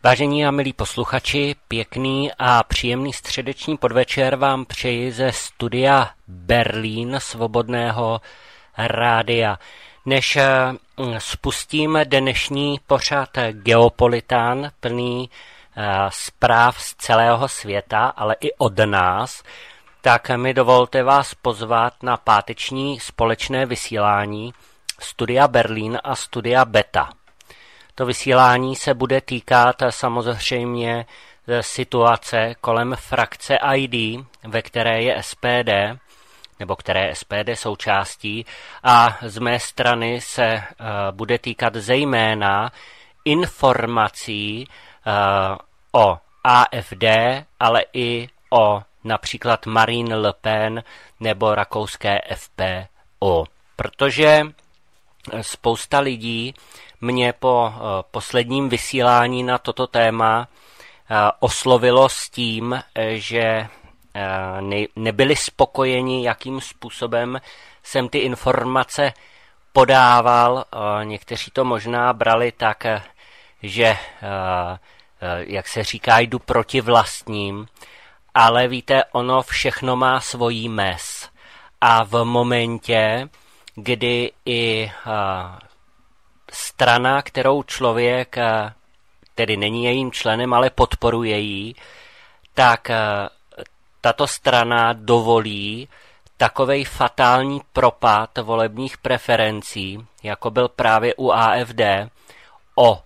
Vážení a milí posluchači, pěkný a příjemný středeční podvečer vám přeji ze studia Berlín Svobodného rádia. Než spustím dnešní pořad Geopolitán, plný zpráv z celého světa, ale i od nás, tak mi dovolte vás pozvat na páteční společné vysílání studia Berlín a studia Beta. To vysílání se bude týkat samozřejmě situace kolem frakce ID, ve které je SPD, nebo které je SPD součástí, a z mé strany se bude týkat zejména informací o AfD, ale i o například Marine Le Pen nebo rakouské FPÖ. Protože spousta lidí mě po posledním vysílání na toto téma oslovilo s tím, že nebyli spokojeni, jakým způsobem jsem ty informace podával. Někteří to možná brali tak, že, jak se říká, jdu proti vlastním, ale víte, ono všechno má svojí mez. A v momentě, kdy i strana, kterou člověk tedy není jejím členem, ale podporuje ji, tak tato strana dovolí takovej fatální propad volebních preferencí, jako byl právě u AfD, o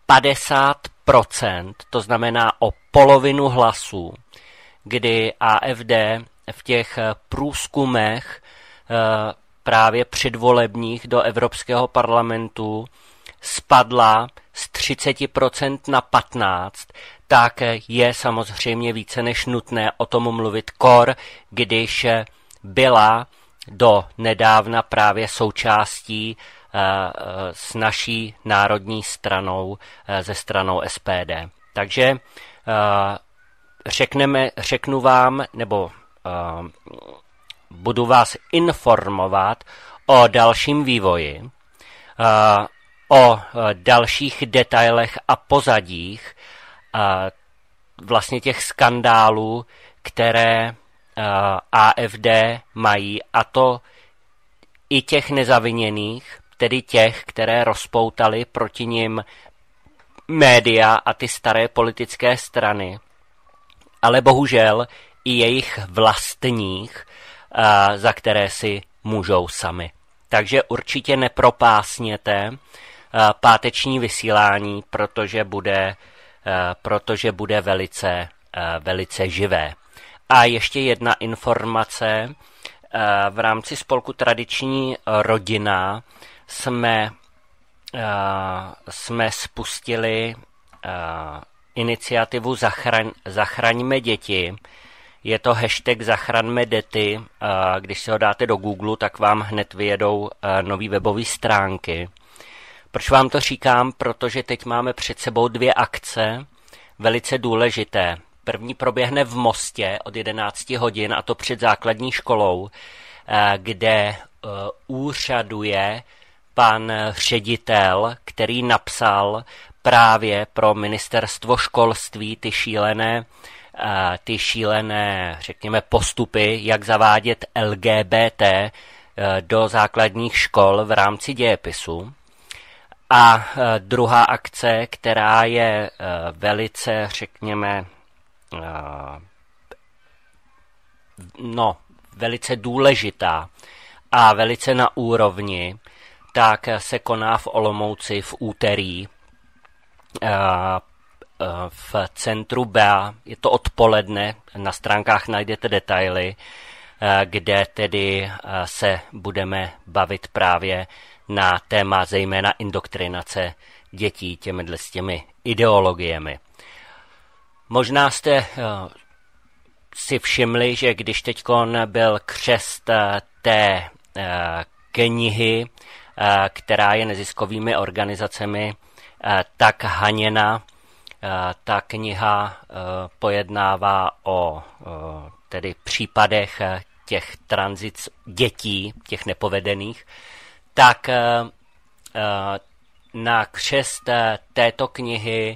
50%, to znamená o polovinu hlasů, kdy AfD v těch průzkumech právě předvolebních do Evropského parlamentu spadla z 30% na 15%, tak je samozřejmě více než nutné o tom mluvit kor, když byla do nedávna právě součástí s naší národní stranou, ze stranou SPD. Takže řeknu vám, nebo budu vás informovat o dalším vývoji, o dalších detailech a pozadích vlastně těch skandálů, které AfD mají, a to i těch nezaviněných, tedy těch, které rozpoutaly proti nim média a ty staré politické strany, ale bohužel i jejich vlastních, za které si můžou sami. Takže určitě nepropásněte páteční vysílání, protože bude velice živé. A ještě jedna informace. V rámci spolku Tradiční rodina jsme spustili iniciativu Zachraňme děti. Je to hashtag Zachraňme děti. Když si ho dáte do Google, tak vám hned vyjedou nový webové stránky. Proč vám to říkám? Protože teď máme před sebou 2 akce velice důležité. První proběhne v Mostě od 11 hodin, a to před základní školou, kde úřaduje pan ředitel, který napsal právě pro ministerstvo školství ty šílené, řekněme, postupy, jak zavádět LGBT do základních škol v rámci dějepisu. A druhá akce, která je velice, řekněme, velice důležitá a velice na úrovni, tak se koná v Olomouci v úterý v centru BEA. Je to odpoledne, na stránkách najdete detaily, kde tedy se budeme bavit právě na téma zejména indoktrinace dětí těmi ideologiemi. Možná jste si všimli, že když teďkon byl křest té knihy, která je neziskovými organizacemi tak haněna, ta kniha pojednává o tedy případech těch tranzic dětí, těch nepovedených, tak na křest této knihy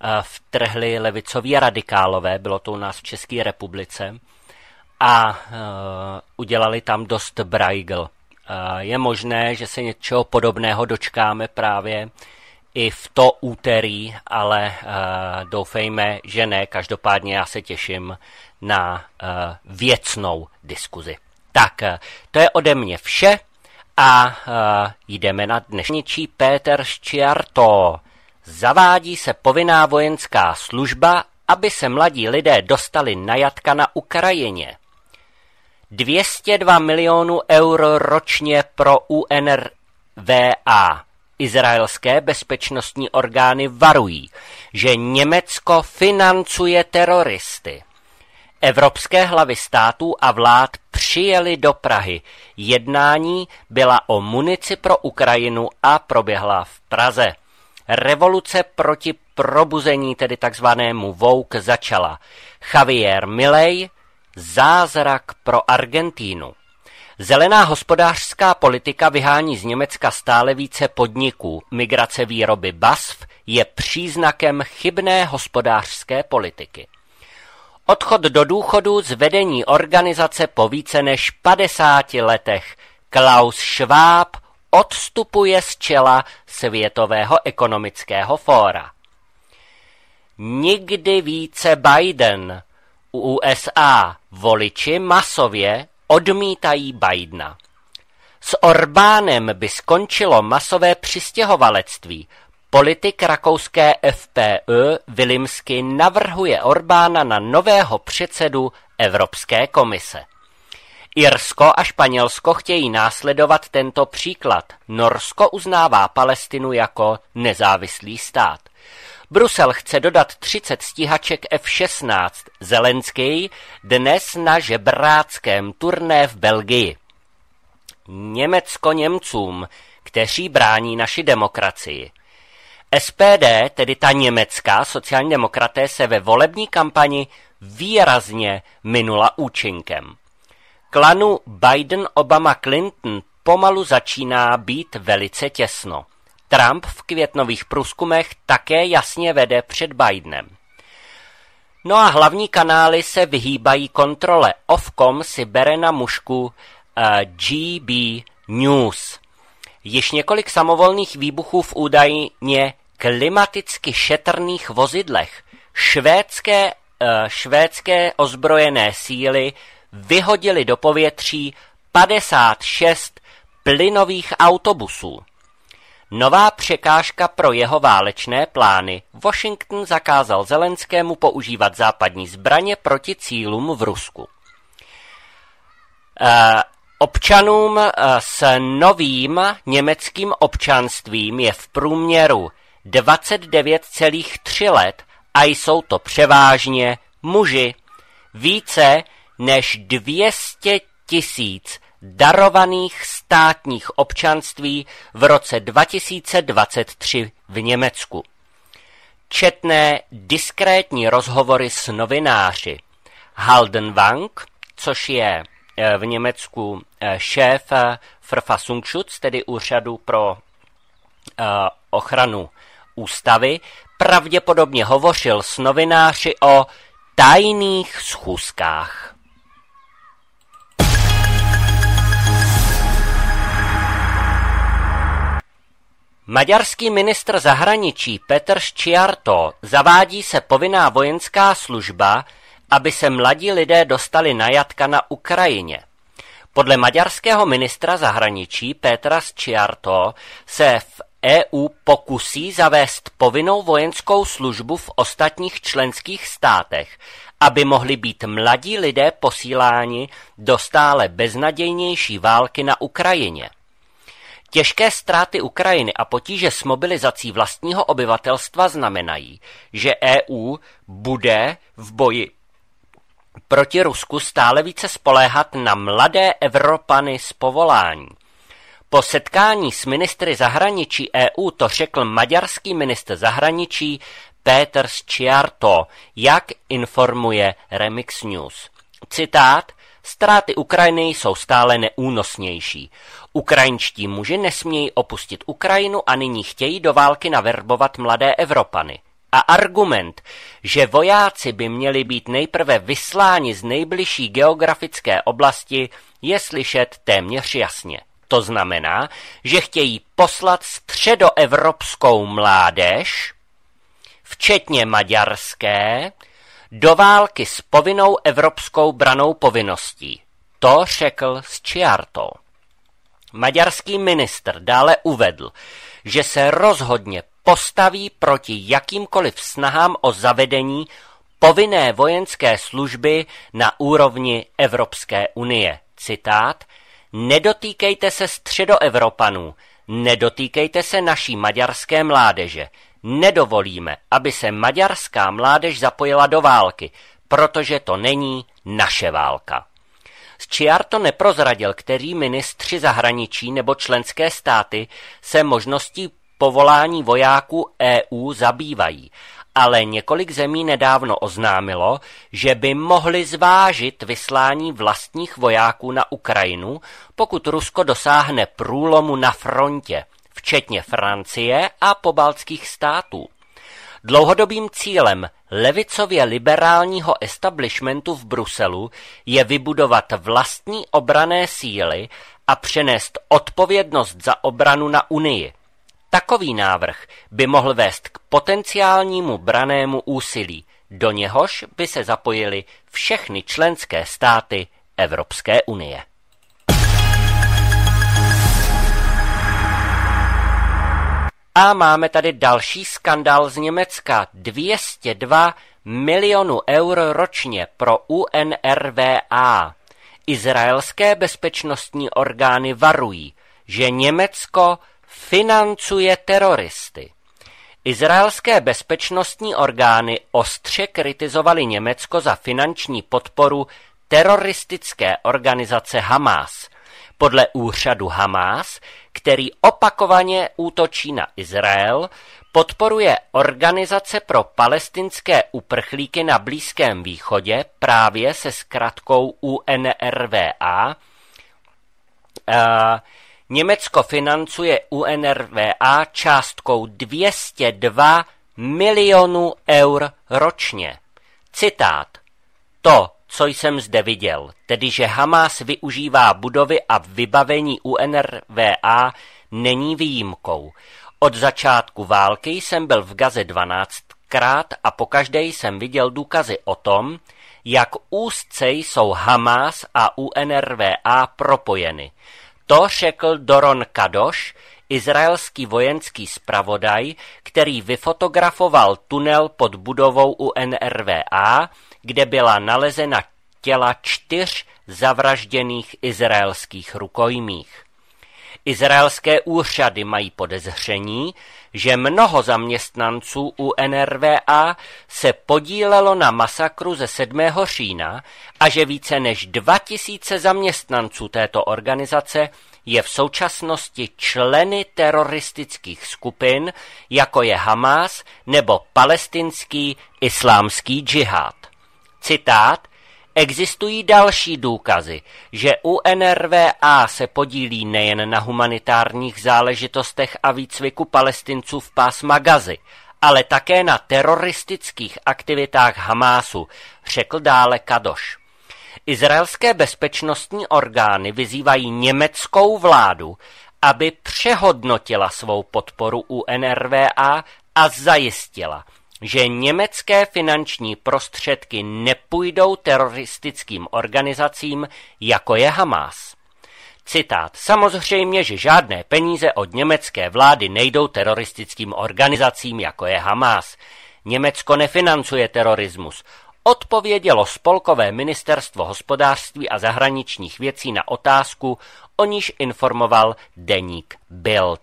vtrhli levicoví radikálové, bylo to u nás v České republice, a udělali tam dost brajgl. Je možné, že se něčeho podobného dočkáme právě i v to úterý, ale doufejme, že ne. Každopádně já se těším na věcnou diskuzi. Tak, to je ode mě vše a jdeme na dnešní. Péter Szijjártó. Zavádí se povinná vojenská služba, aby se mladí lidé dostali na jatka na Ukrajině. 202 milionů eur ročně pro UNRWA. Izraelské bezpečnostní orgány varují, že Německo financuje teroristy. Evropské hlavy států a vlád přijeli do Prahy. Jednání byla o munici pro Ukrajinu a proběhla v Praze. Revoluce proti probuzení, tedy takzvanému woke, začala. Javier Milei, zázrak pro Argentínu. Zelená hospodářská politika vyhání z Německa stále více podniků. Migrace výroby BASF je příznakem chybné hospodářské politiky. Odchod do důchodu z vedení organizace po více než 50 letech. Klaus Schwab odstupuje z čela Světového ekonomického fóra. Nikdy více Biden. U USA voliči masově odmítají Bidena. S Orbánem by skončilo masové přistěhovalectví. Politik rakouské FPÖ Vilimsky navrhuje Orbána na nového předsedu Evropské komise. Irsko a Španělsko chtějí následovat tento příklad. Norsko uznává Palestinu jako nezávislý stát. Brusel chce dodat 30 stíhaček F-16. Zelenský dnes na žebráckém turné v Belgii. Německo Němcům, kteří brání naši demokracii. SPD, tedy ta německá sociální demokraté, se ve volební kampani výrazně minula účinkem. Klanu Biden-Obama-Clinton pomalu začíná být velice těsno. Trump v květnových průzkumech také jasně vede před Bidenem. No a hlavní kanály se vyhýbají kontrole. Ofcom si bere na mušku GB News. Již několik samovolných výbuchů v údajně klimaticky šetrných vozidlech. Švédské ozbrojené síly vyhodily do povětří 56 plynových autobusů. Nová překážka pro jeho válečné plány. Washington zakázal Zelenskému používat západní zbraně proti cílům v Rusku. Občanům s novým německým občanstvím je v průměru 29,3 let a jsou to převážně muži. Více než 200 000 darovaných státních občanství v roce 2023 v Německu. Četné diskrétní rozhovory s novináři. Haldenwang, což je v Německu šéf Verfassungsschutz, tedy úřadu pro ochranu ústavy, pravděpodobně hovořil s novináři o tajných schůzkách. Maďarský ministr zahraničí Péter Szijjártó zavádí se povinná vojenská služba, aby se mladí lidé dostali na jatka na Ukrajině. Podle maďarského ministra zahraničí Pétera Szijjártó se v EU pokusí zavést povinnou vojenskou službu v ostatních členských státech, aby mohli být mladí lidé posíláni do stále beznadějnější války na Ukrajině. Těžké ztráty Ukrajiny a potíže s mobilizací vlastního obyvatelstva znamenají, že EU bude v boji proti Rusku stále více spoléhat na mladé Evropany z povolání. Po setkání s ministry zahraničí EU to řekl maďarský ministr zahraničí Péter Szijjártó, jak informuje Remix News. Citát: ztráty Ukrajiny jsou stále neúnosnější. Ukrajinští muži nesmějí opustit Ukrajinu a nyní chtějí do války naverbovat mladé Evropany. A argument, že vojáci by měli být nejprve vysláni z nejbližší geografické oblasti, je slyšet téměř jasně. To znamená, že chtějí poslat středoevropskou mládež, včetně maďarské, do války s povinnou evropskou brannou povinností. To řekl Szijjártó. Maďarský ministr dále uvedl, že se rozhodně postaví proti jakýmkoliv snahám o zavedení povinné vojenské služby na úrovni Evropské unie. Citát: nedotýkejte se středoevropanů, nedotýkejte se naší maďarské mládeže. Nedovolíme, aby se maďarská mládež zapojila do války, protože to není naše válka. Szijjártó neprozradil, který ministři zahraničí nebo členské státy se možností povolání vojáků EU zabývají, ale několik zemí nedávno oznámilo, že by mohli zvážit vyslání vlastních vojáků na Ukrajinu, pokud Rusko dosáhne průlomu na frontě, včetně Francie a pobaltských států. Dlouhodobým cílem levicově liberálního establishmentu v Bruselu je vybudovat vlastní obranné síly a přenést odpovědnost za obranu na Unii. Takový návrh by mohl vést k potenciálnímu brannému úsilí, do něhož by se zapojily všechny členské státy Evropské unie. A máme tady další skandál z Německa. 202 milionů eur ročně pro UNRWA. Izraelské bezpečnostní orgány varují, že Německo financuje teroristy. Izraelské bezpečnostní orgány ostře kritizovaly Německo za finanční podporu teroristické organizace Hamás. Podle úřadu Hamás, který opakovaně útočí na Izrael, podporuje Organizace pro palestinské uprchlíky na Blízkém východě právě se zkratkou UNRWA. Německo financuje UNRWA částkou 202 milionů eur ročně. Citát: to, co jsem zde viděl, tedy že Hamás využívá budovy a vybavení UNRWA, není výjimkou. Od začátku války jsem byl v Gaze 12krát a pokaždé jsem viděl důkazy o tom, jak úzce jsou Hamás a UNRWA propojeny. To řekl Doron Kadoš, izraelský vojenský zpravodaj, který vyfotografoval tunel pod budovou UNRWA, kde byla nalezena těla 4 zavražděných izraelských rukojmích. Izraelské úřady mají podezření, že mnoho zaměstnanců UNRWA se podílelo na masakru ze 7. října a že více než 2000 zaměstnanců této organizace je v současnosti členy teroristických skupin, jako je Hamás nebo palestinský islámský džihád. Citát: existují další důkazy, že UNRWA se podílí nejen na humanitárních záležitostech a výcviku Palestinců v pásma Gazy, ale také na teroristických aktivitách Hamásu, řekl dále Kadoš. Izraelské bezpečnostní orgány vyzývají německou vládu, aby přehodnotila svou podporu UNRWA a zajistila, že německé finanční prostředky nepůjdou teroristickým organizacím, jako je Hamás. Citát: samozřejmě, že žádné peníze od německé vlády nejdou teroristickým organizacím, jako je Hamás. Německo nefinancuje terorismus, odpovědělo spolkové ministerstvo hospodářství a zahraničních věcí na otázku, o níž informoval deník Bild.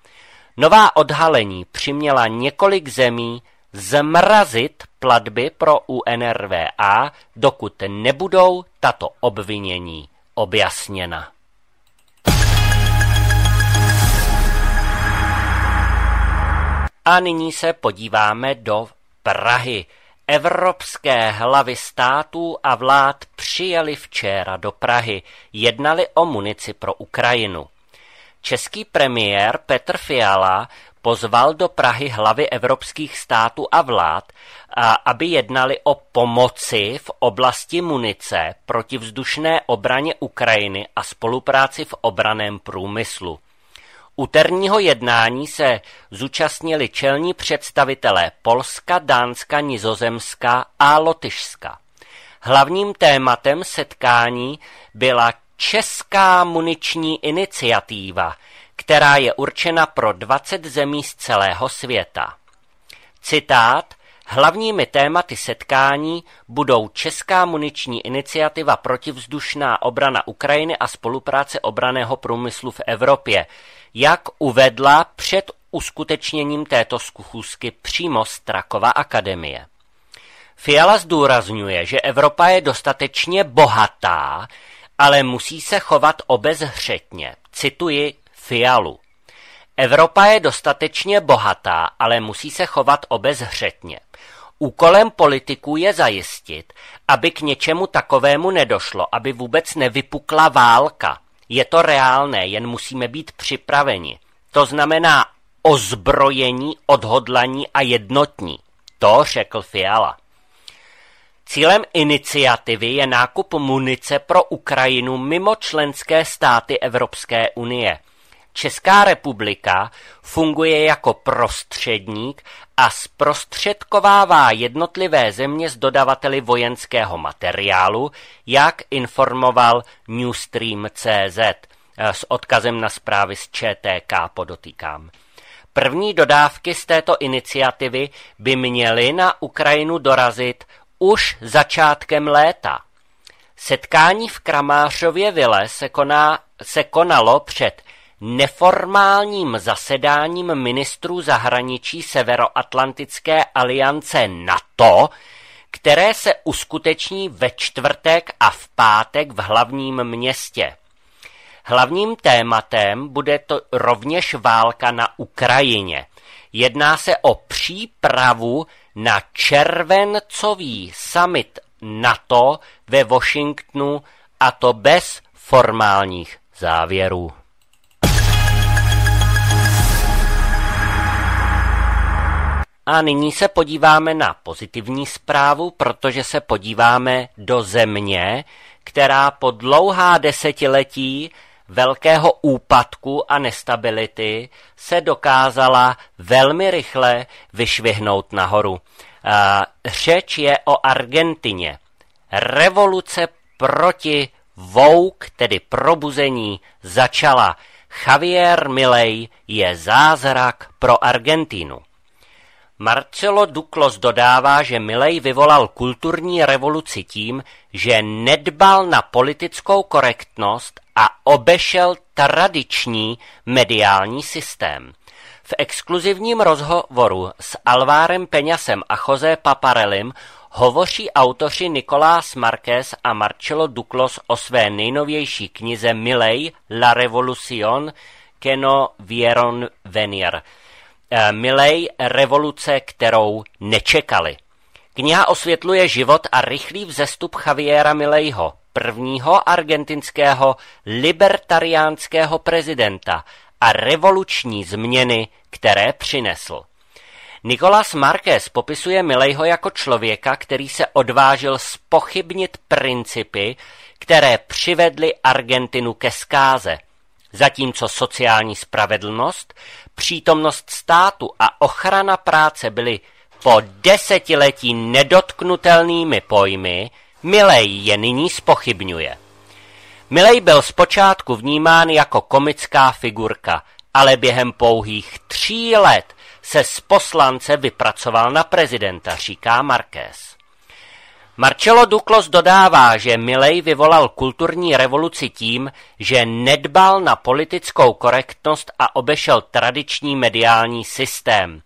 Nová odhalení přiměla několik zemí zmrazit platby pro UNRWA, dokud nebudou tato obvinění objasněna. A nyní se podíváme do Prahy. Evropské hlavy států a vlád přijeli včera do Prahy, jednali o munici pro Ukrajinu. Český premiér Petr Fiala pozval do Prahy hlavy evropských států a vlád, aby jednali o pomoci v oblasti munice, protivzdušné obraně Ukrajiny a spolupráci v obranném průmyslu. Úterního jednání se zúčastnili čelní představitelé Polska, Dánska, Nizozemska a Lotyšska. Hlavním tématem setkání byla Česká muniční iniciativa, která je určena pro 20 zemí z celého světa. Citát: hlavními tématy setkání budou Česká muniční iniciativa, protivzdušná obrana Ukrajiny a spolupráce obranného průmyslu v Evropě, jak uvedla před uskutečněním této schůzky přímo Strakova akademie. Fiala zdůrazňuje, že Evropa je dostatečně bohatá, ale musí se chovat obezřetně. Cituji Fialu. Evropa je dostatečně bohatá, ale musí se chovat obezřetně. Úkolem politiků je zajistit, aby k něčemu takovému nedošlo, aby vůbec nevypukla válka. Je to reálné, jen musíme být připraveni. To znamená ozbrojení, odhodlaní a jednotní. To řekl Fiala. Cílem iniciativy je nákup munice pro Ukrajinu mimo členské státy Evropské unie. Česká republika funguje jako prostředník a zprostředkovává jednotlivé země s dodavateli vojenského materiálu, jak informoval Newstream.cz s odkazem na zprávy z ČTK, podotýkám. První dodávky z této iniciativy by měly na Ukrajinu dorazit už začátkem léta. Setkání v Kramářově vile se konalo před neformálním zasedáním ministrů zahraničí Severoatlantické aliance NATO, které se uskuteční ve čtvrtek a v pátek v hlavním městě. Hlavním tématem bude to rovněž válka na Ukrajině. Jedná se o přípravu na červencový summit NATO ve Washingtonu, a to bez formálních závěrů. A nyní se podíváme na pozitivní zprávu, protože se podíváme do země, která po dlouhá desetiletí velkého úpadku a nestability se dokázala velmi rychle vyšvihnout nahoru. Řeč je o Argentině. Revoluce proti woke, tedy probuzení, začala. Javier Milei je zázrak pro Argentínu. Marcelo Duclos dodává, že Milei vyvolal kulturní revoluci tím, že nedbal na politickou korektnost a obešel tradiční mediální systém. V exkluzivním rozhovoru s Alvárem Peňasem a José Paparellim hovoří autoři Nicolás Márquez a Marcelo Duclos o své nejnovější knize Milei, La revolución que no vieron venir. Milei, revoluce, kterou nečekali. Kniha osvětluje život a rychlý vzestup Javiera Mileiho, prvního argentinského libertariánského prezidenta, a revoluční změny, které přinesl. Nicolás Márquez popisuje Mileiho jako člověka, který se odvážil zpochybnit principy, které přivedly Argentinu ke zkáze. Zatímco sociální spravedlnost, přítomnost státu a ochrana práce byly po desetiletí nedotknutelnými pojmy, Milei je nyní zpochybňuje. Milei byl zpočátku vnímán jako komická figurka, ale během pouhých 3 let se z poslance vypracoval na prezidenta, říká Márquez. Marcelo Duclos dodává, že Milei vyvolal kulturní revoluci tím, že nedbal na politickou korektnost a obešel tradiční mediální systém.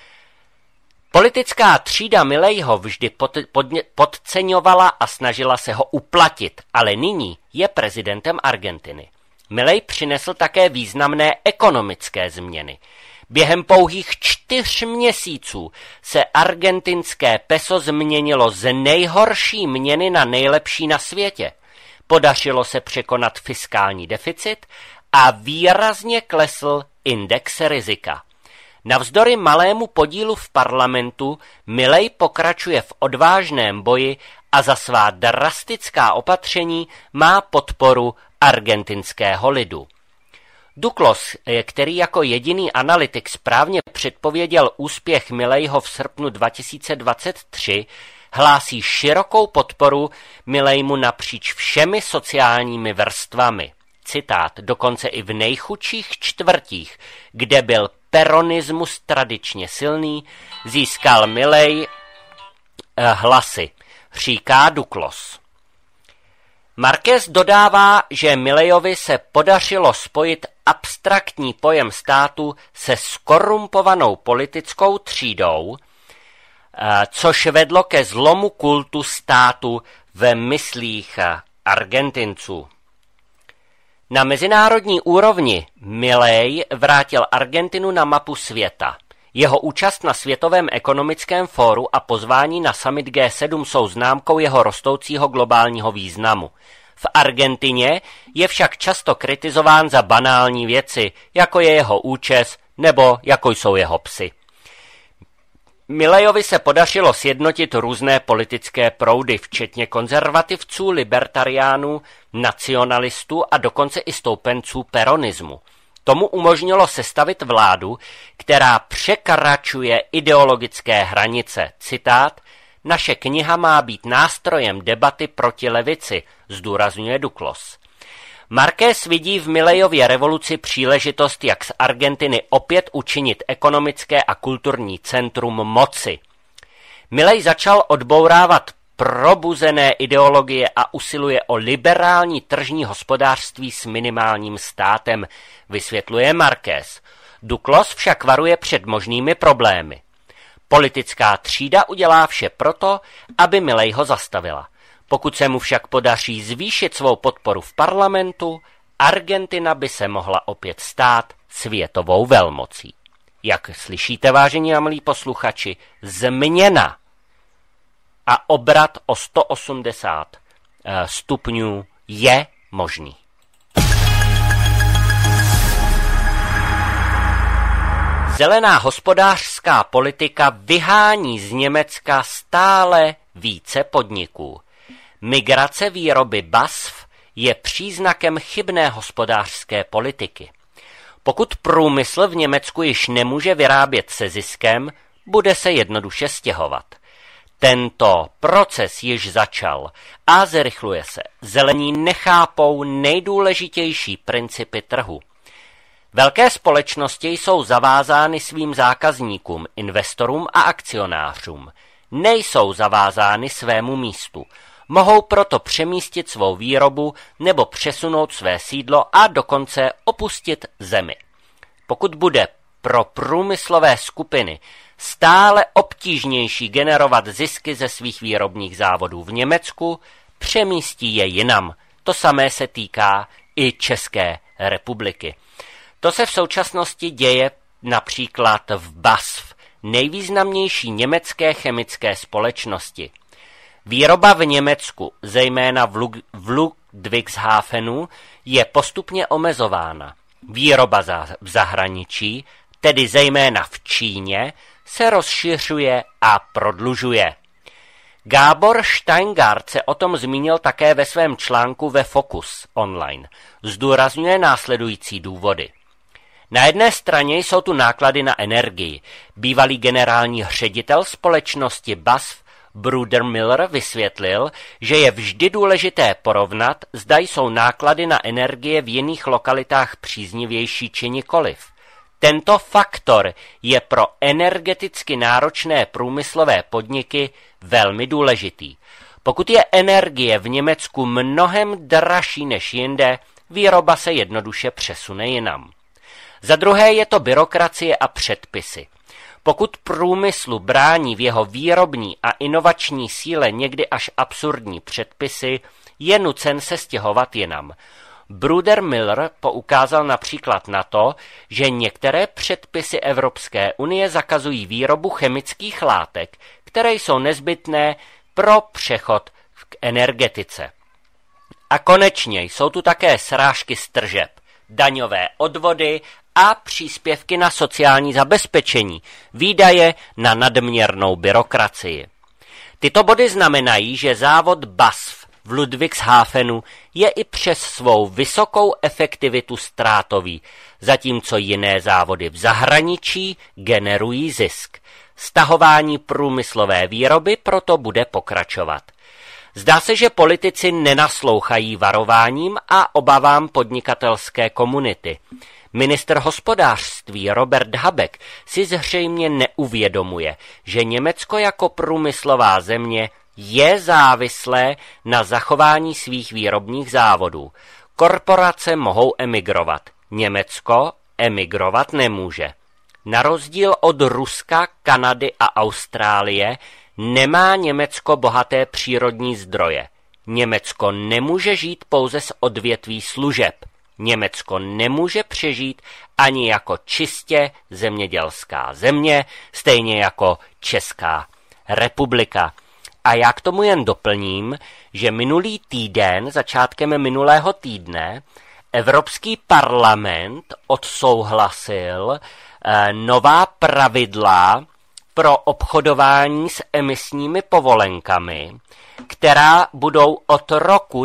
Politická třída Mileiho vždy podceňovala a snažila se ho uplatit, ale nyní je prezidentem Argentiny. Milei přinesl také významné ekonomické změny. Během pouhých 4 měsíců se argentinské peso změnilo z nejhorší měny na nejlepší na světě. Podařilo se překonat fiskální deficit a výrazně klesl index rizika. Navzdory malému podílu v parlamentu Milei pokračuje v odvážném boji a za svá drastická opatření má podporu argentinského lidu. Duclos, který jako jediný analytik správně předpověděl úspěch Mileiho v srpnu 2023, hlásí širokou podporu Milejmu napříč všemi sociálními vrstvami. Citát, dokonce i v nejchudších čtvrtích, kde byl peronismus tradičně silný, získal Milei hlasy, říká Duclos. Marquez dodává, že Milejovi se podařilo spojit abstraktní pojem státu se skorumpovanou politickou třídou, což vedlo ke zlomu kultu státu ve myslích Argentinců. Na mezinárodní úrovni Milei vrátil Argentinu na mapu světa. Jeho účast na Světovém ekonomickém fóru a pozvání na summit G7 jsou známkou jeho rostoucího globálního významu. V Argentině je však často kritizován za banální věci, jako je jeho účes nebo jako jsou jeho psy. Milejovi se podařilo sjednotit různé politické proudy, včetně konzervativců, libertariánů, nacionalistů a dokonce i stoupenců peronismu. Tomu umožnilo sestavit vládu, která překračuje ideologické hranice. Citát, naše kniha má být nástrojem debaty proti levici, zdůrazňuje Duclos. Marquez vidí v Milejově revoluci příležitost, jak z Argentiny opět učinit ekonomické a kulturní centrum moci. Milei začal odbourávat probuzené ideologie a usiluje o liberální tržní hospodářství s minimálním státem, vysvětluje Marquez. Duclos však varuje před možnými problémy. Politická třída udělá vše proto, aby Mileiho zastavila. Pokud se mu však podaří zvýšit svou podporu v parlamentu, Argentina by se mohla opět stát světovou velmocí. Jak slyšíte, vážení a milí posluchači, změna a obrat o 180 stupňů je možný. Zelená hospodářská politika vyhání z Německa stále více podniků. Migrace výroby BASF je příznakem chybné hospodářské politiky. Pokud průmysl v Německu již nemůže vyrábět se ziskem, bude se jednoduše stěhovat. Tento proces již začal a zrychluje se. Zelení nechápou nejdůležitější principy trhu. Velké společnosti jsou zavázány svým zákazníkům, investorům a akcionářům. Nejsou zavázány svému místu. Mohou proto přemístit svou výrobu nebo přesunout své sídlo a dokonce opustit zemi. Pokud bude pro průmyslové skupiny stále obtížnější generovat zisky ze svých výrobních závodů v Německu, přemístí je jinam. To samé se týká i České republiky. To se v současnosti děje například v BASF, nejvýznamnější německé chemické společnosti. Výroba v Německu, zejména v Ludwigshafenu, je postupně omezována. Výroba v zahraničí, tedy zejména v Číně, se rozšiřuje a prodlužuje. Gábor Steingart se o tom zmínil také ve svém článku ve Focus online. Zdůrazňuje následující důvody. Na jedné straně jsou tu náklady na energii. Bývalý generální ředitel společnosti BASF Bruder Miller vysvětlil, že je vždy důležité porovnat, zda jsou náklady na energie v jiných lokalitách příznivější či nikoliv. Tento faktor je pro energeticky náročné průmyslové podniky velmi důležitý. Pokud je energie v Německu mnohem dražší než jinde, výroba se jednoduše přesune jinam. Za druhé je to byrokracie a předpisy. Pokud průmyslu brání v jeho výrobní a inovační síle někdy až absurdní předpisy, je nucen se stěhovat jinam. Bruder Miller poukázal například na to, že některé předpisy Evropské unie zakazují výrobu chemických látek, které jsou nezbytné pro přechod k energetice. A konečně jsou tu také srážky z tržeb, daňové odvody a příspěvky na sociální zabezpečení, výdaje na nadměrnou byrokracii. Tyto body znamenají, že závod BASF v Ludwigshafenu je i přes svou vysokou efektivitu ztrátový, zatímco jiné závody v zahraničí generují zisk. Stahování průmyslové výroby proto bude pokračovat. Zdá se, že politici nenaslouchají varováním a obavám podnikatelské komunity. Ministr hospodářství Robert Habeck si zřejmě neuvědomuje, že Německo jako průmyslová země je závislé na zachování svých výrobních závodů. Korporace mohou emigrovat. Německo emigrovat nemůže. Na rozdíl od Ruska, Kanady a Austrálie nemá Německo bohaté přírodní zdroje. Německo nemůže žít pouze z odvětví služeb. Německo nemůže přežít ani jako čistě zemědělská země, stejně jako Česká republika. A já k tomu jen doplním, že minulý týden, začátkem minulého týdne, Evropský parlament odsouhlasil nová pravidla pro obchodování s emisními povolenkami, která budou od roku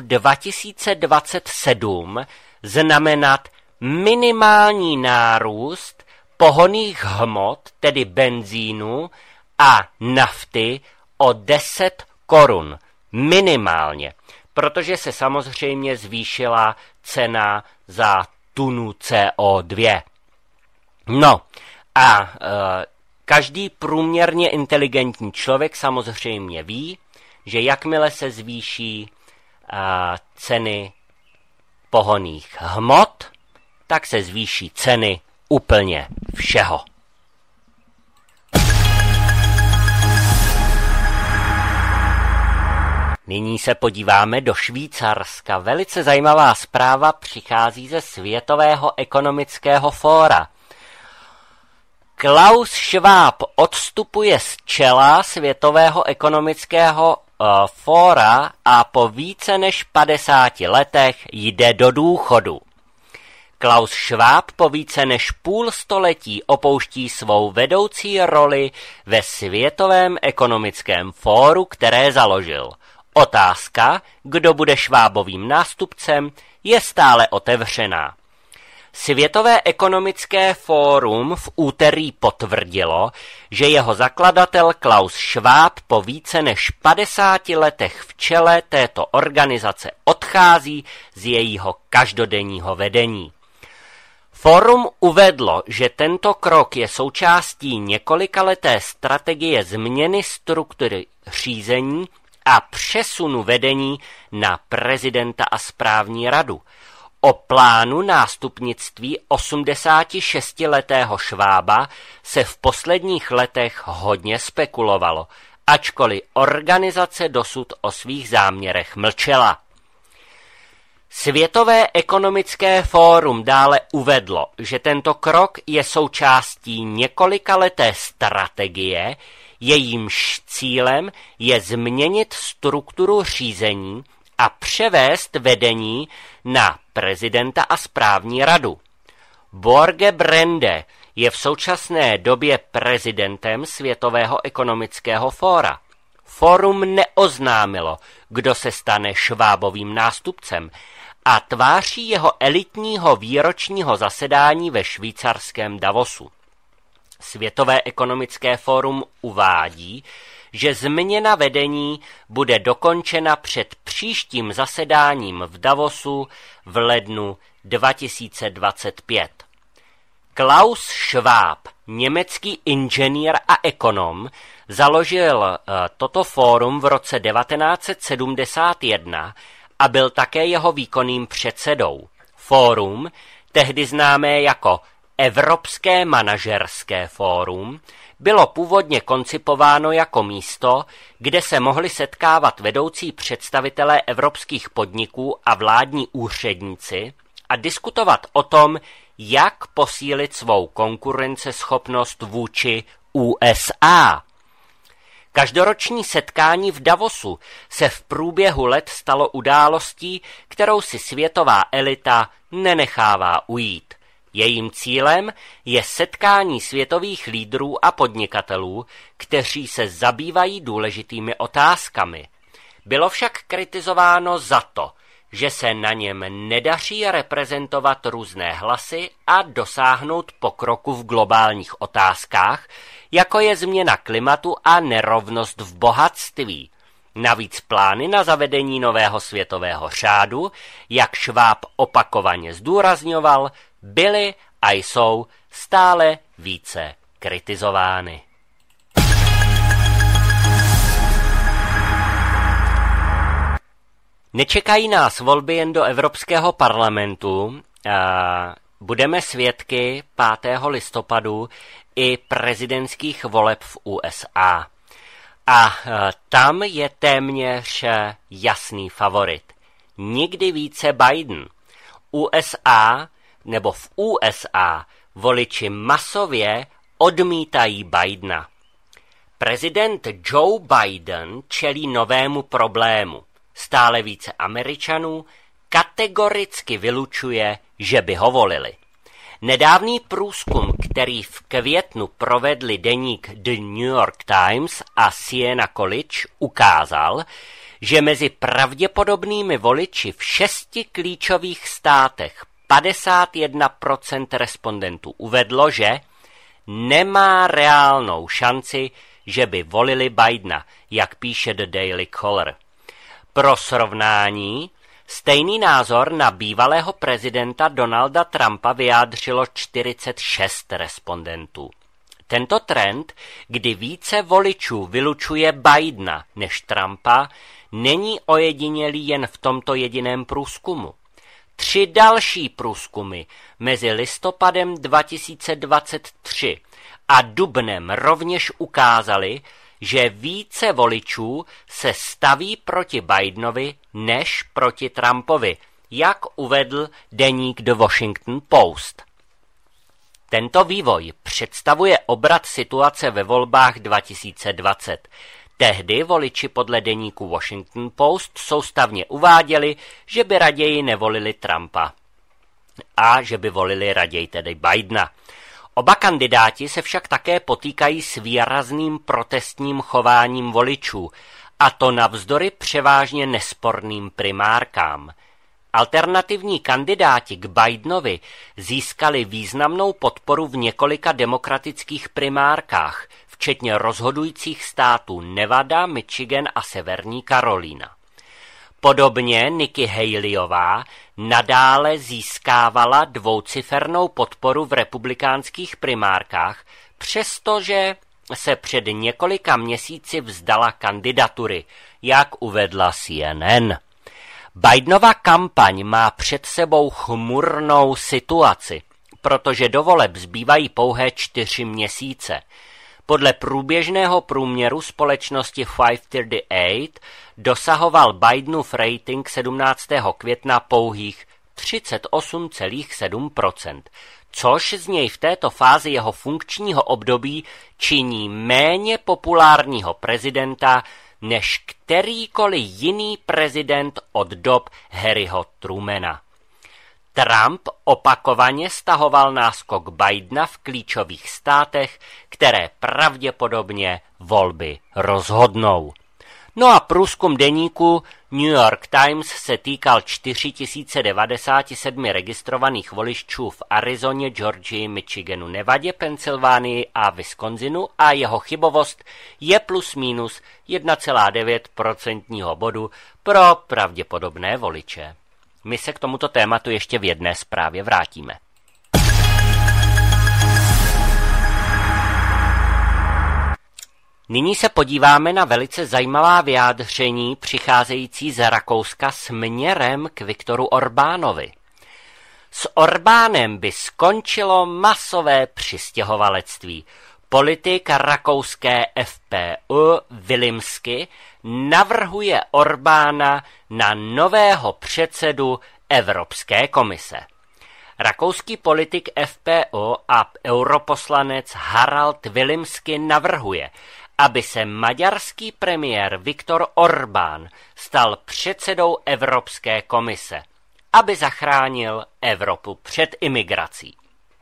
2027 znamenat minimální nárůst pohonných hmot, tedy benzínu a nafty, o 10 korun. Minimálně. Protože se samozřejmě zvýšila cena za tunu CO2. No a každý průměrně inteligentní člověk samozřejmě ví, že jakmile se zvýší ceny pohonných hmot, tak se zvýší ceny úplně všeho. Nyní se podíváme do Švýcarska. Velice zajímavá zpráva přichází ze Světového ekonomického fóra. Klaus Schwab odstupuje z čela Světového ekonomického fóra a po více než 50 letech jde do důchodu. Klaus Schwab po více než půl století opouští svou vedoucí roli ve Světovém ekonomickém fóru, které založil. Otázka, kdo bude Schwabovým nástupcem, je stále otevřená. Světové ekonomické fórum v úterý potvrdilo, že jeho zakladatel Klaus Schwab po více než 50 letech v čele této organizace odchází z jejího každodenního vedení. Fórum uvedlo, že tento krok je součástí několikaleté strategie změny struktury řízení a přesunu vedení na prezidenta a správní radu. O plánu nástupnictví 86letého Schwaba se v posledních letech hodně spekulovalo, ačkoliv organizace dosud o svých záměrech mlčela. Světové ekonomické fórum dále uvedlo, že tento krok je součástí několikaleté strategie, jejímž cílem je změnit strukturu řízení a převést vedení na prezidenta a správní radu. Borge Brende je v současné době prezidentem Světového ekonomického fóra. Fórum neoznámilo, kdo se stane Schwabovým nástupcem a tváří jeho elitního výročního zasedání ve švýcarském Davosu. Světové ekonomické fórum uvádí, že změna vedení bude dokončena před příštím zasedáním v Davosu v lednu 2025. Klaus Schwab, německý inženýr a ekonom, založil toto fórum v roce 1971 a byl také jeho výkonným předsedou. Fórum, tehdy známé jako Evropské manažerské fórum, bylo původně koncipováno jako místo, kde se mohli setkávat vedoucí představitelé evropských podniků a vládní úředníci a diskutovat o tom, jak posílit svou konkurenceschopnost vůči USA. Každoroční setkání v Davosu se v průběhu let stalo událostí, kterou si světová elita nenechává ujít. Jejím cílem je setkání světových lídrů a podnikatelů, kteří se zabývají důležitými otázkami. Bylo však kritizováno za to, že se na něm nedaří reprezentovat různé hlasy a dosáhnout pokroku v globálních otázkách, jako je změna klimatu a nerovnost v bohatství. Navíc plány na zavedení nového světového řádu, jak Schwab opakovaně zdůrazňoval, byly a jsou stále více kritizovány. Nečekají nás volby jen do Evropského parlamentu. Budeme svědky 5. listopadu i prezidentských voleb v USA. A tam je téměř jasný favorit. Nikdy více Biden. V USA voliči masově odmítají Bidena. Prezident Joe Biden čelí novému problému. Stále více Američanů kategoricky vylučuje, že by ho volili. Nedávný průzkum, který v květnu provedli deník The New York Times a Siena College, ukázal, že mezi pravděpodobnými voliči v 6 klíčových státech 51% respondentů uvedlo, že nemá reálnou šanci, že by volili Bidena, jak píše The Daily Caller. Pro srovnání, stejný názor na bývalého prezidenta Donalda Trumpa vyjádřilo 46 respondentů. Tento trend, kdy více voličů vylučuje Bidena než Trumpa, není ojedinělý jen v tomto jediném průzkumu. 3 další průzkumy mezi listopadem 2023 a dubnem rovněž ukázaly, že více voličů se staví proti Bidenovi než proti Trumpovi, jak uvedl deník The Washington Post. Tento vývoj představuje obrat situace ve volbách 2020. Tehdy voliči podle deníku Washington Post soustavně uváděli, že by raději nevolili Trumpa a že by volili raději tedy Bidena. Oba kandidáti se však také potýkají s výrazným protestním chováním voličů, a to navzdory převážně nesporným primárkám. Alternativní kandidáti k Bidenovi získali významnou podporu v několika demokratických primárkách, včetně rozhodujících států Nevada, Michigan a Severní Karolína. Podobně Nikki Haleyová nadále získávala dvoucifernou podporu v republikánských primárkách, přestože se před několika měsíci vzdala kandidatury, jak uvedla CNN. Bidenova kampaň má před sebou chmurnou situaci, protože do voleb zbývají pouhé 4 měsíce. Podle průběžného průměru společnosti 538 dosahoval Bidenův rating 17. května pouhých 38,7%, což z něj v této fázi jeho funkčního období činí méně populárního prezidenta než kterýkoliv jiný prezident od dob Harryho Trumana. Trump opakovaně stahoval náskok Bidena v klíčových státech, které pravděpodobně volby rozhodnou. No a průzkum deníku New York Times se týkal 4097 registrovaných voličů v Arizoně, Georgii, Michiganu, Nevadě, Pensylvánii a Wisconsinu a jeho chybovost je plus minus 1,9% bodu pro pravděpodobné voliče. My se k tomuto tématu ještě v jedné zprávě vrátíme. Nyní se podíváme na velice zajímavá vyjádření přicházející z Rakouska směrem k Viktoru Orbánovi. S Orbánem by skončilo masové přistěhovalectví. Politik rakouské FPÖ Vilimsky navrhuje Orbána na nového předsedu Evropské komise. Rakouský politik FPÖ a europoslanec Harald Vilimsky navrhuje, aby se maďarský premiér Viktor Orbán stal předsedou Evropské komise, aby zachránil Evropu před imigrací.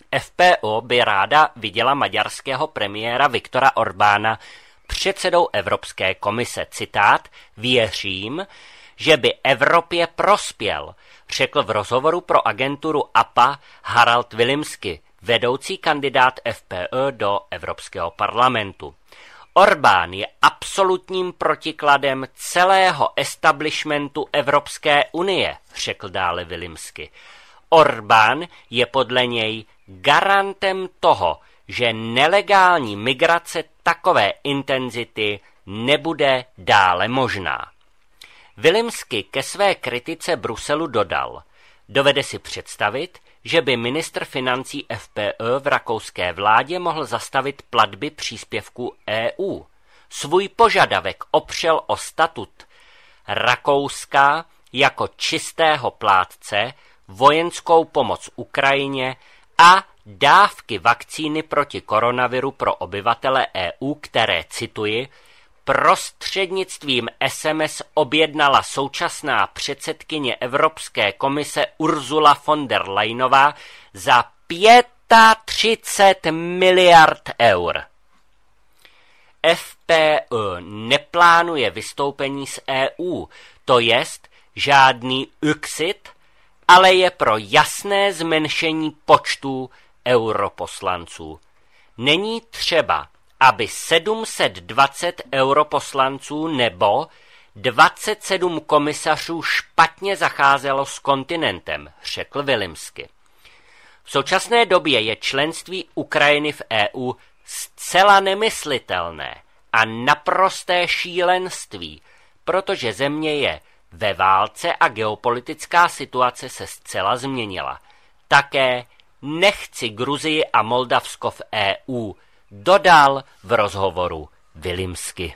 FPÖ by ráda viděla maďarského premiéra Viktora Orbána předsedou Evropské komise. Citát: věřím, že by Evropě prospěl, řekl v rozhovoru pro agenturu APA Harald Vilimsky, vedoucí kandidát FPÖ do Evropského parlamentu. Orbán je absolutním protikladem celého establishmentu Evropské unie, řekl dále Vilimsky. Orbán je podle něj garantem toho, že nelegální migrace takové intenzity nebude dále možná. Vilimsky ke své kritice Bruselu dodal: dovede si představit, že by ministr financí FPÖ v rakouské vládě mohl zastavit platby příspěvků EU. Svůj požadavek opřel o statut Rakouska jako čistého plátce, vojenskou pomoc Ukrajině a dávky vakcíny proti koronaviru pro obyvatele EU, které, cituji, prostřednictvím SMS objednala současná předsedkyně Evropské komise Ursula von der Leyenová za 35 miliard eur. FPÖ neplánuje vystoupení z EU, to jest žádný exit, ale je pro jasné zmenšení počtu europoslanců. Není třeba, aby 720 europoslanců nebo 27 komisařů špatně zacházelo s kontinentem, řekl Vilimsky. V současné době je členství Ukrajiny v EU zcela nemyslitelné a naprosté šílenství, protože země je ve válce a geopolitická situace se zcela změnila. Také nechci Gruzii a Moldavsko v EU, dodal v rozhovoru Vilimsky.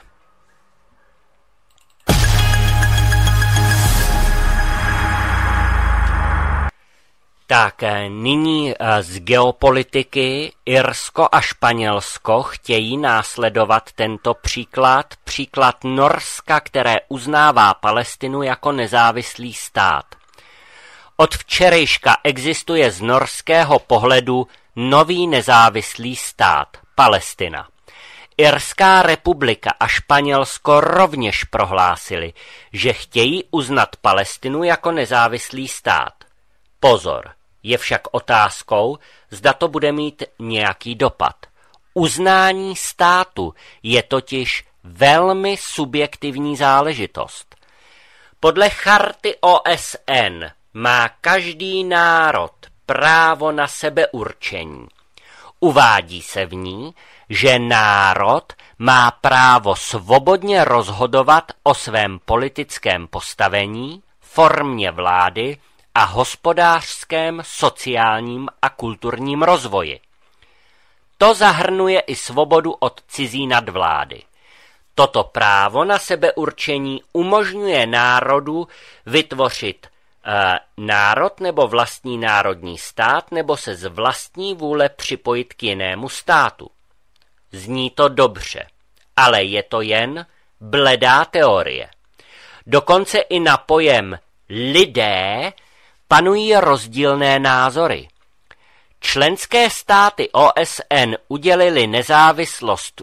Tak nyní z geopolitiky. Irsko a Španělsko chtějí následovat tento příklad. Příklad Norska, které uznává Palestinu jako nezávislý stát. Od včerejška existuje z norského pohledu nový nezávislý stát, Palestina. Irská republika a Španělsko rovněž prohlásili, že chtějí uznat Palestinu jako nezávislý stát. Pozor, je však otázkou, zda to bude mít nějaký dopad. Uznání státu je totiž velmi subjektivní záležitost. Podle charty OSN má každý národ právo na sebeurčení. Uvádí se v ní, že národ má právo svobodně rozhodovat o svém politickém postavení, formě vlády a hospodářském, sociálním a kulturním rozvoji. To zahrnuje i svobodu od cizí nadvlády. Toto právo na sebeurčení umožňuje národu vytvořit národ nebo vlastní národní stát nebo se z vlastní vůle připojit k jinému státu. Zní to dobře, ale je to jen bledá teorie. Dokonce i na pojem lidé panují rozdílné názory. Členské státy OSN udělily nezávislost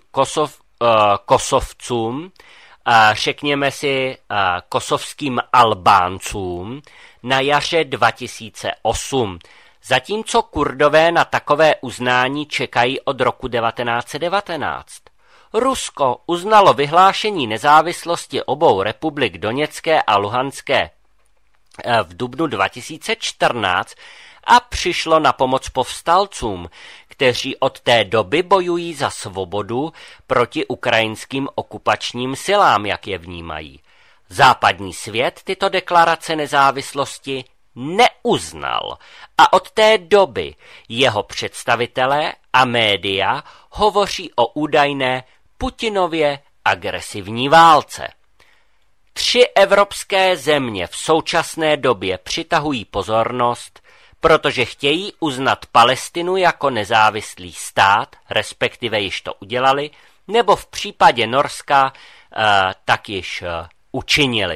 Kosovcům, řekněme si kosovským Albáncům, na jaře 2008, zatímco Kurdové na takové uznání čekají od roku 1919. Rusko uznalo vyhlášení nezávislosti obou republik Doněcké a Luhanské v dubnu 2014 a přišlo na pomoc povstalcům, kteří od té doby bojují za svobodu proti ukrajinským okupačním silám, jak je vnímají. Západní svět tyto deklarace nezávislosti neuznal a od té doby jeho představitelé a média hovoří o údajné Putinově agresivní válce. 3 evropské země v současné době přitahují pozornost, protože chtějí uznat Palestinu jako nezávislý stát, respektive již to udělali, nebo v případě Norska tak již učinili.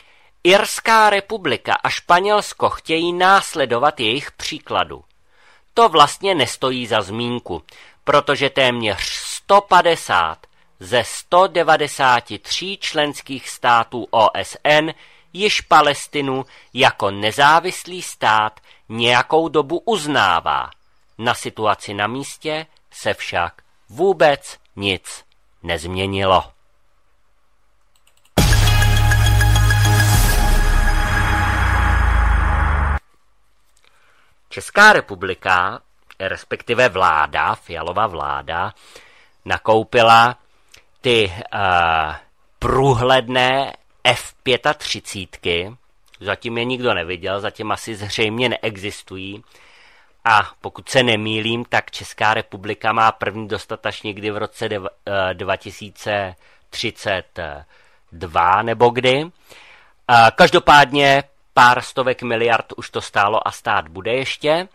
Irská republika a Španělsko chtějí následovat jejich příkladu. to vlastně nestojí za zmínku, protože téměř 150 ze 193 členských států OSN již Palestinu jako nezávislý stát nějakou dobu uznává. Na situaci na místě se však vůbec nic nezměnilo. Česká republika, respektive vláda, Fialova vláda, nakoupila ty průhledné F-35, zatím je nikdo neviděl, zatím asi zřejmě neexistují. A pokud se nemýlím, tak Česká republika má první dostat až někdy v roce 2032 nebo kdy. Každopádně pár stovek miliard už to stálo a stát bude ještě.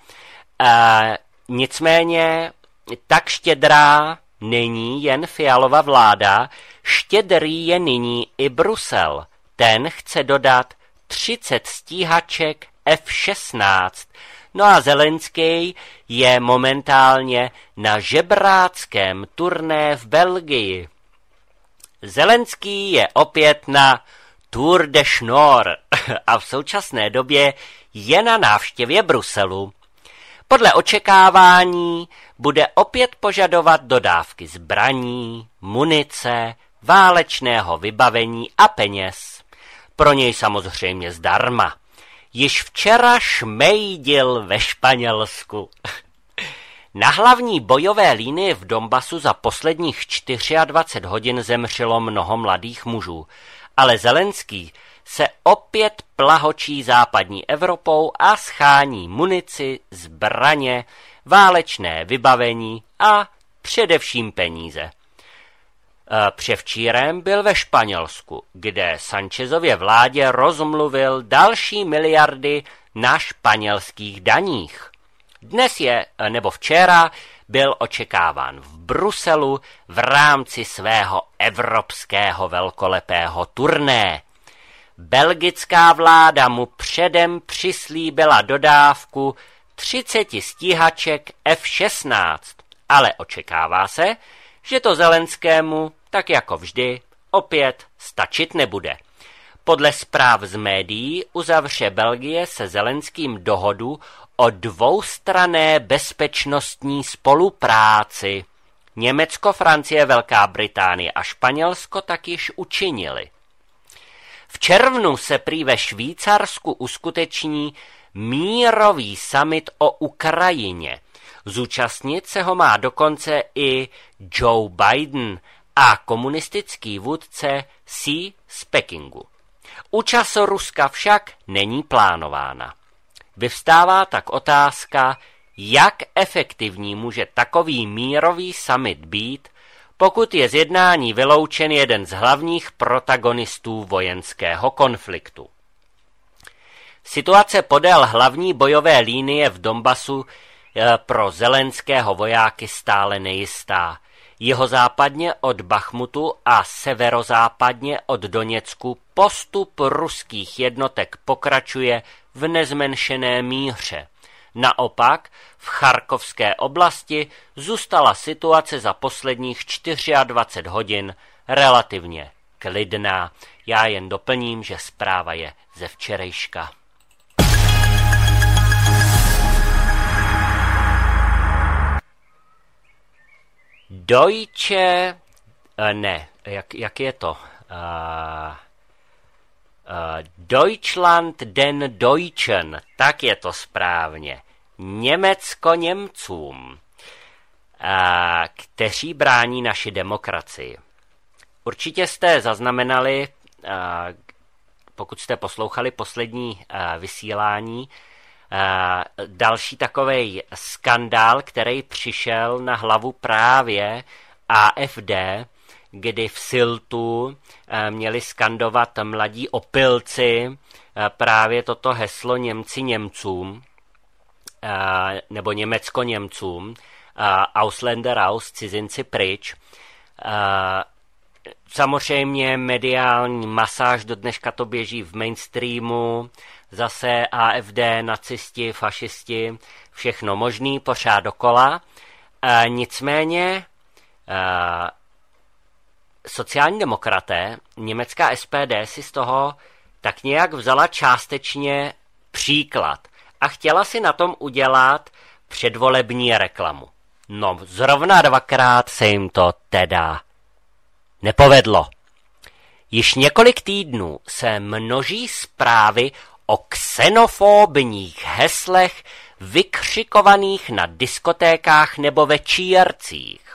Nicméně tak štědrá není jen Fialova vláda, štědrý je nyní i Brusel. Ten chce dodat 30 stíhaček F-16. No a Zelenský je momentálně na žebráckém turné v Belgii. Zelenský je opět na Tour de Schnorr a v současné době je na návštěvě Bruselu. Podle očekávání bude opět požadovat dodávky zbraní, munice, válečného vybavení a peněz. Pro něj samozřejmě zdarma. Již včera šmejdil ve Španělsku. Na hlavní bojové línii v Donbasu za posledních 24 hodin zemřelo mnoho mladých mužů, ale Zelenský se opět plahočí západní Evropou a schání munici, zbraně, válečné vybavení a především peníze. Převčírem byl ve Španělsku, kde Sanchezově vládě rozmluvil další miliardy na španělských daních. Dnes nebo včera byl očekáván v Bruselu v rámci svého evropského velkolepého turné. Belgická vláda mu předem přislíbila dodávku 30 stíhaček F-16, ale očekává se, že to Zelenskému, tak jako vždy, opět stačit nebude. Podle zpráv z médií uzavře Belgie se Zelenským dohodu o dvoustranné bezpečnostní spolupráci. Německo, Francie, Velká Británie a Španělsko tak již učinili. V červnu se prý ve Švýcarsku uskuteční mírový summit o Ukrajině. Zúčastnit se ho má dokonce i Joe Biden a komunistický vůdce Xi z Pekingu. Účast Ruska však není plánována. Vyvstává tak otázka, jak efektivní může takový mírový summit být, pokud je z jednání vyloučen jeden z hlavních protagonistů vojenského konfliktu. Situace podél hlavní bojové linie v Donbasu pro Zelenského vojáky stále nejistá. Jihozápadně od Bachmutu a severozápadně od Doněcku postup ruských jednotek pokračuje v nezmenšené míře. Naopak v Charkovské oblasti zůstala situace za posledních 24 hodin relativně klidná. Já jen doplním, že zpráva je ze včerejška. Jak je to? Deutschland den Deutschen, tak je to správně. Německo Němcům, kteří brání naši demokracii. Určitě jste zaznamenali, pokud jste poslouchali poslední vysílání, další takovej skandál, který přišel na hlavu právě AfD, kdy v Siltu měli skandovat mladí opilci právě toto heslo Němci Němcům, nebo Německo Němcům, Ausländer aus, cizinci pryč. Samozřejmě mediální masáž, do dneška to běží v mainstreamu, zase AfD, nacisti, fašisti, všechno možný, pořád dokola. Nicméně sociální demokraté, německá SPD si z toho tak nějak vzala částečně příklad a chtěla si na tom udělat předvolební reklamu. No, zrovna 2krát se jim to teda nepovedlo. Již několik týdnů se množí zprávy o xenofobních heslech vykřikovaných na diskotékách nebo večírcích.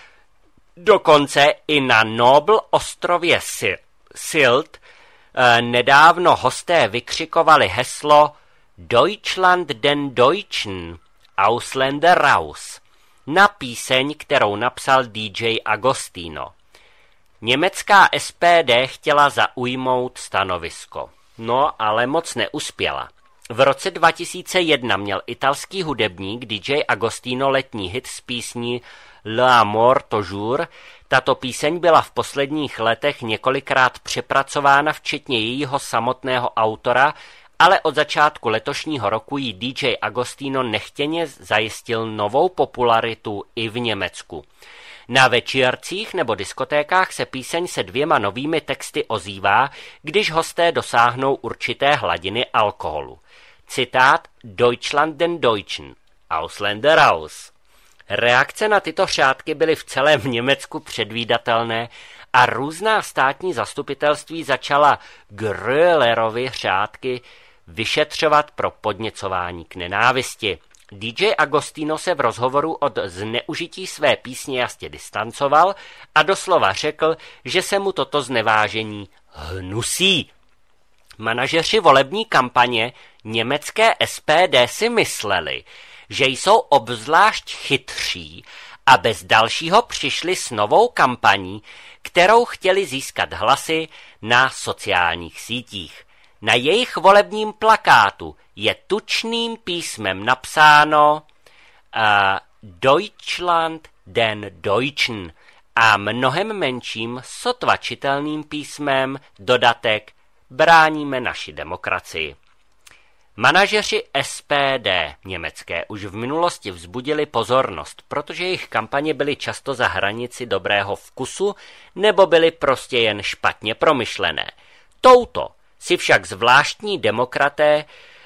Dokonce i na Nobel ostrově Sylt nedávno hosté vykřikovali heslo Deutschland den Deutschen, Ausländer raus, na píseň, kterou napsal DJ Agostino. Německá SPD chtěla zaujmout stanovisko, no ale moc neuspěla. V roce 2001 měl italský hudebník DJ Agostino letní hit s písní L'amor toujours. Tato píseň byla v posledních letech několikrát přepracována, včetně jejího samotného autora, ale od začátku letošního roku jí DJ Agostino nechtěně zajistil novou popularitu i v Německu. Na večírcích nebo diskotékách se píseň se 2 novými texty ozývá, když hosté dosáhnou určité hladiny alkoholu. Citát Deutschland den Deutschen, Ausländer raus. Reakce na tyto řádky byly v celém Německu předvídatelné a různá státní zastupitelství začala Grölerovy řádky vyšetřovat pro podněcování k nenávisti. DJ Agostino se v rozhovoru od zneužití své písně jasně distancoval a doslova řekl, že se mu toto znevážení hnusí. Manažeři volební kampaně německé SPD si mysleli, že jsou obzvlášť chytří a bez dalšího přišli s novou kampaní, kterou chtěli získat hlasy na sociálních sítích. Na jejich volebním plakátu je tučným písmem napsáno Deutschland den Deutschen a mnohem menším sotva čitelným písmem dodatek Bráníme naši demokracii. Manažeři SPD německé už v minulosti vzbudili pozornost, protože jejich kampaně byly často za hranici dobrého vkusu nebo byly prostě jen špatně promyšlené. Touto si však zvláštní demokraté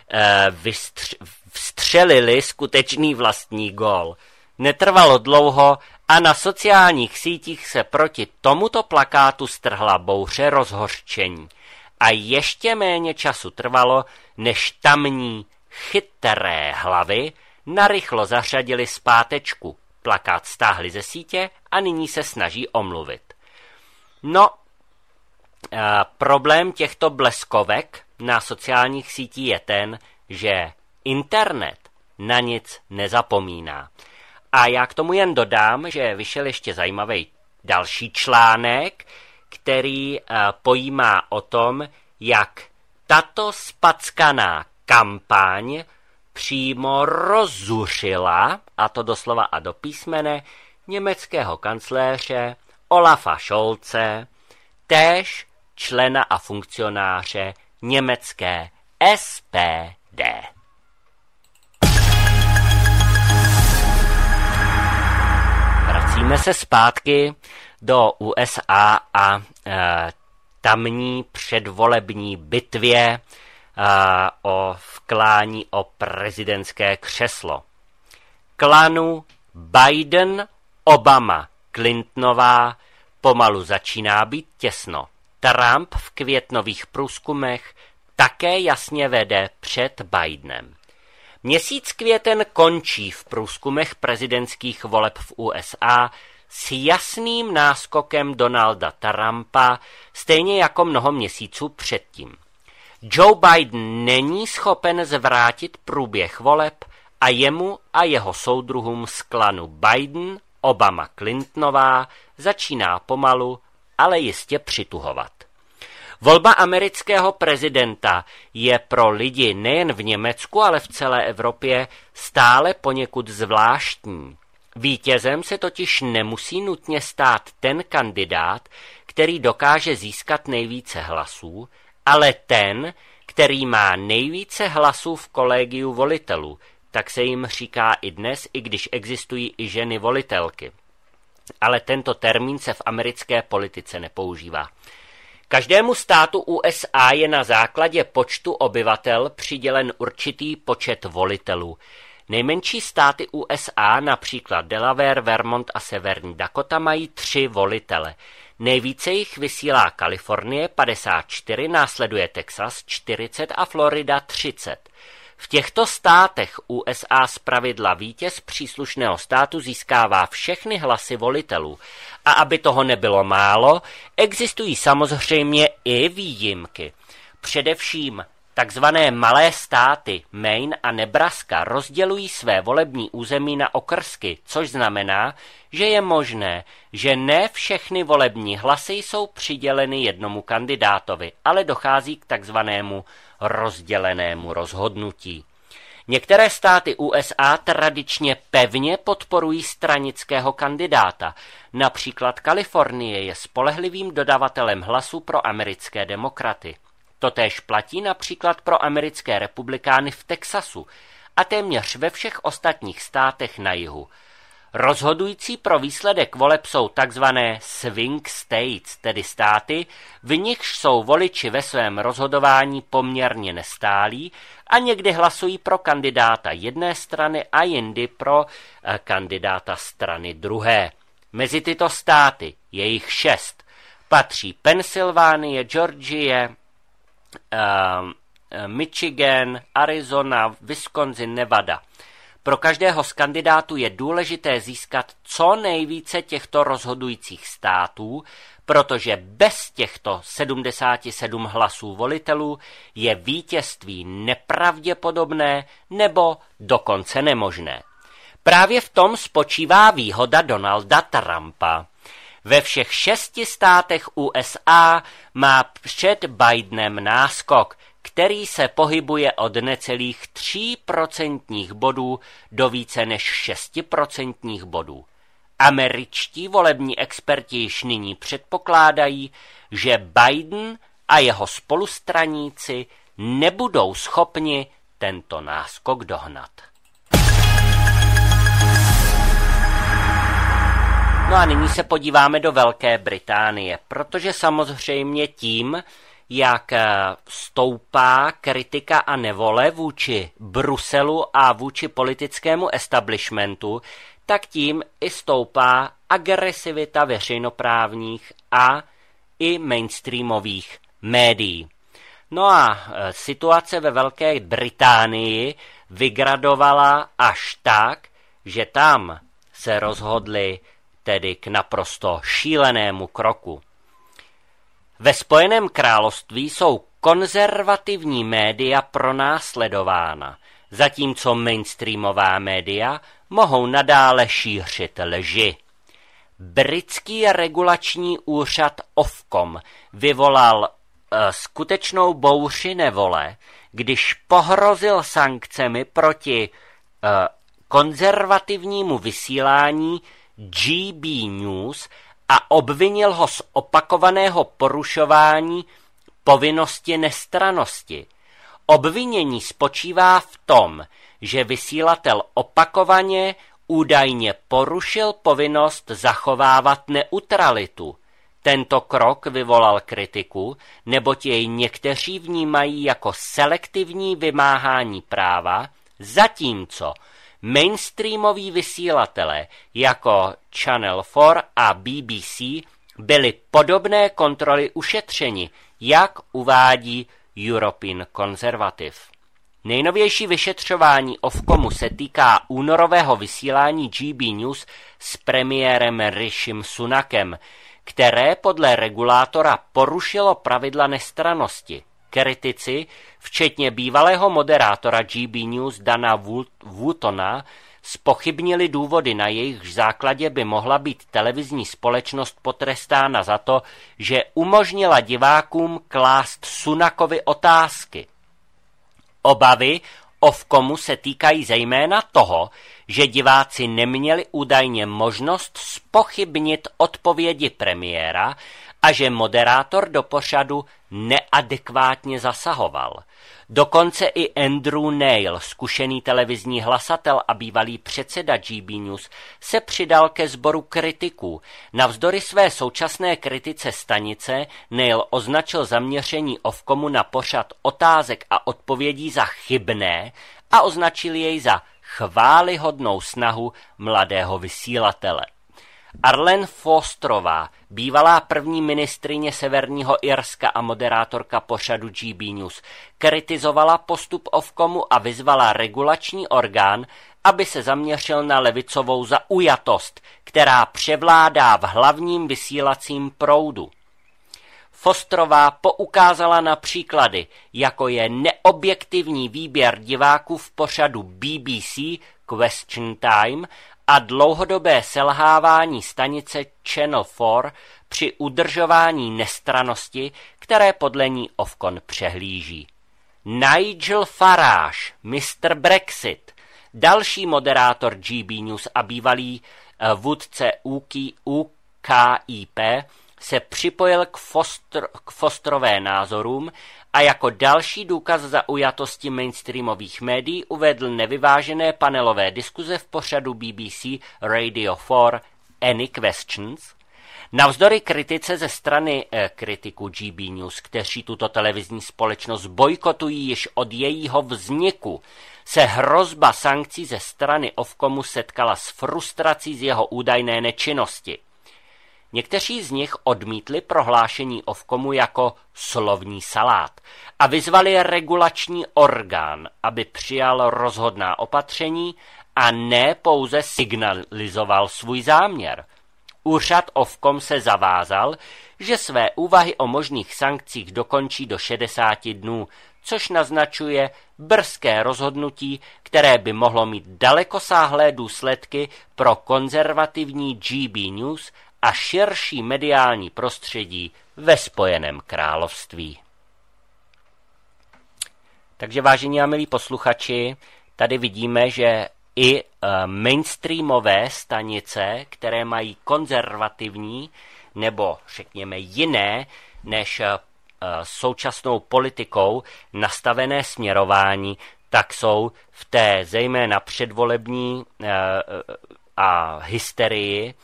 vstřelili skutečný vlastní gól. Netrvalo dlouho a na sociálních sítích se proti tomuto plakátu strhla bouře rozhořčení. A ještě méně času trvalo, než tamní chytré hlavy narychlo zařadili zpátečku. Plakát stáhli ze sítě a nyní se snaží omluvit. No, problém těchto bleskovek na sociálních sítích je ten, že internet na nic nezapomíná. A já k tomu jen dodám, že vyšel ještě zajímavý další článek, který pojímá o tom, jak tato spackaná kampaň přímo rozzuřila, a to doslova a do písmene, německého kancléře Olafa Scholze, též člena a funkcionáře německé SPD. Vracíme se zpátky do USA a tamní předvolební bitvě o vklání o prezidentské křeslo. Klanu Biden, Obama, Clintonová pomalu začíná být těsno. Trump v květnových průzkumech také jasně vede před Bidenem. Měsíc květen končí v průzkumech prezidentských voleb v USA s jasným náskokem Donalda Trumpa, stejně jako mnoho měsíců předtím. Joe Biden není schopen zvrátit průběh voleb a jemu a jeho soudruhům z klanu Biden, Obama, Clintonová začíná pomalu, ale jistě přituhovat. Volba amerického prezidenta je pro lidi nejen v Německu, ale v celé Evropě stále poněkud zvláštní. Vítězem se totiž nemusí nutně stát ten kandidát, který dokáže získat nejvíce hlasů, ale ten, který má nejvíce hlasů v kolegiu volitelů. Tak se jim říká i dnes, i když existují i ženy volitelky. Ale tento termín se v americké politice nepoužívá. Každému státu USA je na základě počtu obyvatel přidělen určitý počet volitelů. Nejmenší státy USA, například Delaware, Vermont a Severní Dakota, mají 3 volitele. Nejvíce jich vysílá Kalifornie 54, následuje Texas 40 a Florida 30. V těchto státech USA zpravidla vítěz příslušného státu získává všechny hlasy volitelů. A aby toho nebylo málo, existují samozřejmě i výjimky. Především takzvané malé státy Maine a Nebraska rozdělují své volební území na okrsky, což znamená, že je možné, že ne všechny volební hlasy jsou přiděleny jednomu kandidátovi, ale dochází k takzvanému rozdělenému rozhodnutí. Některé státy USA tradičně pevně podporují stranického kandidáta. Například Kalifornie je spolehlivým dodavatelem hlasu pro americké demokraty. Totéž platí například pro americké republikány v Texasu a téměř ve všech ostatních státech na jihu. Rozhodující pro výsledek voleb jsou takzvané swing states, tedy státy, v nichž jsou voliči ve svém rozhodování poměrně nestálí a někdy hlasují pro kandidáta jedné strany a jindy pro kandidáta strany druhé. Mezi tyto státy, je jich 6, patří Pensylvánie, Georgie, Michigan, Arizona, Wisconsin, Nevada. Pro každého z kandidátů je důležité získat co nejvíce těchto rozhodujících států, protože bez těchto 77 hlasů volitelů je vítězství nepravděpodobné nebo dokonce nemožné. Právě v tom spočívá výhoda Donalda Trumpa. Ve všech 6 státech USA má před Bidenem náskok, který se pohybuje od necelých 3% bodů do více než 6% bodů. Američtí volební experti již nyní předpokládají, že Biden a jeho spolustraníci nebudou schopni tento náskok dohnat. No a nyní se podíváme do Velké Británie, protože samozřejmě tím, jak stoupá kritika a nevole vůči Bruselu a vůči politickému establishmentu, tak tím i stoupá agresivita veřejnoprávních a i mainstreamových médií. No a situace ve Velké Británii vygradovala až tak, že tam se rozhodli tedy k naprosto šílenému kroku. Ve Spojeném království jsou konzervativní média pronásledována, zatímco mainstreamová média mohou nadále šířit lži. Britský regulační úřad Ofcom vyvolal skutečnou bouři nevole, když pohrozil sankcemi proti konzervativnímu vysílání GB News a obvinil ho z opakovaného porušování povinnosti nestrannosti. Obvinění spočívá v tom, že vysílatel opakovaně údajně porušil povinnost zachovávat neutralitu. Tento krok vyvolal kritiku, neboť jej někteří vnímají jako selektivní vymáhání práva, zatímco mainstreamoví vysílatelé jako Channel 4 a BBC byly podobné kontroly ušetřeni, jak uvádí European Conservative. Nejnovější vyšetřování Ofcomu se týká únorového vysílání GB News s premiérem Rishim Sunakem, které podle regulátora porušilo pravidla nestrannosti. Kritici, včetně bývalého moderátora GB News Dana Wootona, zpochybnili důvody, na jejichž základě by mohla být televizní společnost potrestána za to, že umožnila divákům klást Sunakovi otázky. Obavy Ofcomu se týkají zejména toho, že diváci neměli údajně možnost zpochybnit odpovědi premiéra a že moderátor do pořadu neadekvátně zasahoval. Dokonce i Andrew Neil, zkušený televizní hlasatel a bývalý předseda GB News, se přidal ke sboru kritiků. Navzdory své současné kritice stanice Neil označil zaměření Ofcomu na pořad otázek a odpovědí za chybné a označil jej za chvályhodnou snahu mladého vysílatele. Arlene Fosterová, bývalá první ministryně Severního Irska a moderátorka pořadu GB News, kritizovala postup Ofcomu a vyzvala regulační orgán, aby se zaměřil na levicovou zaujatost, která převládá v hlavním vysílacím proudu. Fosterová poukázala na příklady, jako je neobjektivní výběr diváků v pořadu BBC Question Time a dlouhodobé selhávání stanice Channel 4 při udržování nestrannosti, které podle ní Ofcom přehlíží. Nigel Farage, Mr. Brexit, další moderátor GB News a bývalý vůdce UKIP, se připojil k Fosterové názorům a jako další důkaz zaujatosti mainstreamových médií uvedl nevyvážené panelové diskuze v pořadu BBC Radio 4 Any Questions. Navzdory kritice ze strany kritiků GB News, kteří tuto televizní společnost bojkotují již od jejího vzniku, se hrozba sankcí ze strany Ofcomu setkala s frustrací z jeho údajné nečinnosti. Někteří z nich odmítli prohlášení Ofcomu jako slovní salát a vyzvali regulační orgán, aby přijal rozhodná opatření a ne pouze signalizoval svůj záměr. Úřad Ofcom se zavázal, že své úvahy o možných sankcích dokončí do 60 dnů, což naznačuje brzké rozhodnutí, které by mohlo mít dalekosáhlé důsledky pro konzervativní GB News a širší mediální prostředí ve Spojeném království. Takže vážení a milí posluchači, tady vidíme, že i mainstreamové stanice, které mají konzervativní nebo řekněme jiné než současnou politikou nastavené směrování, tak jsou v té zejména předvolební a hysterii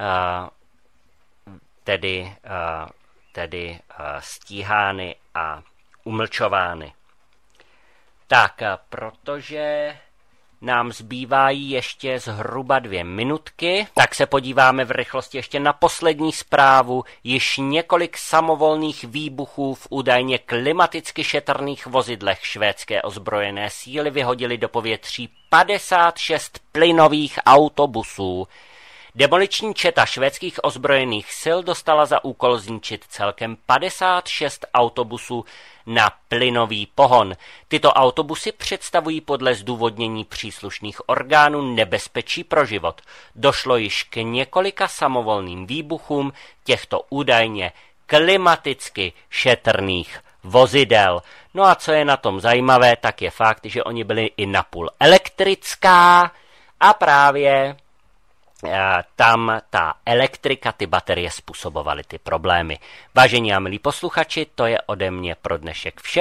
tedy stíhány a umlčovány. Tak, protože nám zbývají ještě zhruba 2 minutky, tak se podíváme v rychlosti ještě na poslední zprávu. Již několik samovolných výbuchů v údajně klimaticky šetrných vozidlech švédské ozbrojené síly vyhodily do povětří 56 plynových autobusů. Demoliční četa švédských ozbrojených sil dostala za úkol zničit celkem 56 autobusů na plynový pohon. Tyto autobusy představují podle zdůvodnění příslušných orgánů nebezpečí pro život. Došlo již k několika samovolným výbuchům těchto údajně klimaticky šetrných vozidel. No a co je na tom zajímavé, tak je fakt, že oni byli i napůl elektrická a právě tam ta elektrika, ty baterie způsobovaly ty problémy. Vážení a milí posluchači, to je ode mě pro dnešek vše.